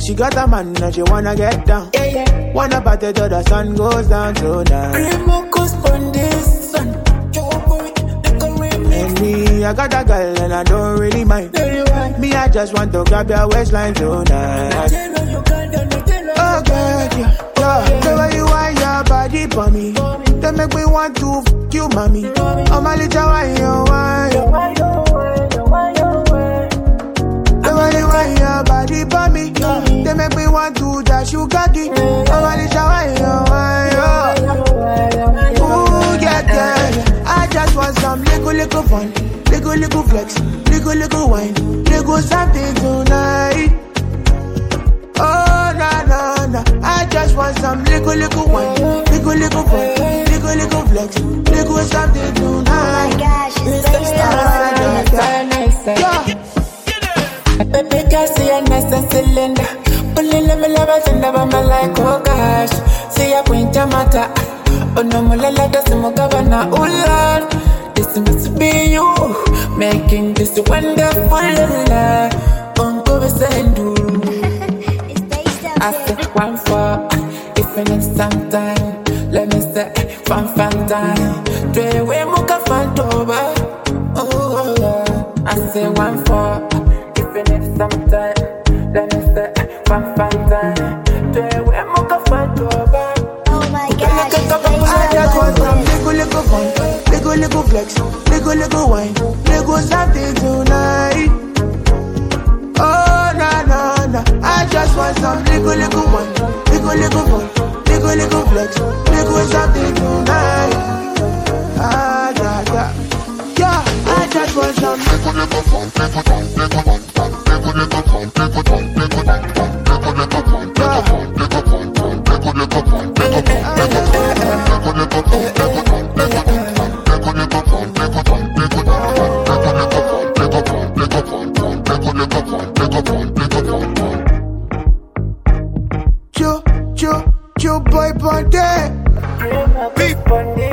She got a man and she wanna get down. Yeah, yeah. Wanna party till the sun goes down tonight. Remocos on this sun. And me, I got a girl and I don't really mind. Me, I just want to grab your waistline tonight. Oh God, yeah. The way you want your body for me, they make me want to fuck you, mommy. Oh my little wine, you wine. The way you want your body for me, they make me want to dash you cocky. Oh my little wine, you wine. Ooh, yeah, yeah. I just want some little fun, little flex, little wine, little something tonight. Oh, na, na, na. I just want some little wine, little fun, little flex, little something tonight. Oh my gosh, it's baby, girl, see a nice cylinder. Pulling me love it and never my like, oh gosh. See a queen jamata. Oh no, mulala doesn't mugabana. Oh Lord, this must be you making this wonderful life. Uncle Vicendu. I said one for if you need some time. Let me say fun time. Three way muka fantoba. Oh, I say one for if you need some time. Let me say fun time. Three way muka fantoba. Oh my gosh, I just want some little fun, little flex, little wine, little something tonight. Oh na na na, I just want some little wine, little fun, little flex, little something tonight. Ah yeah yeah, yeah. I just want some little fun, Joe boy Ponte.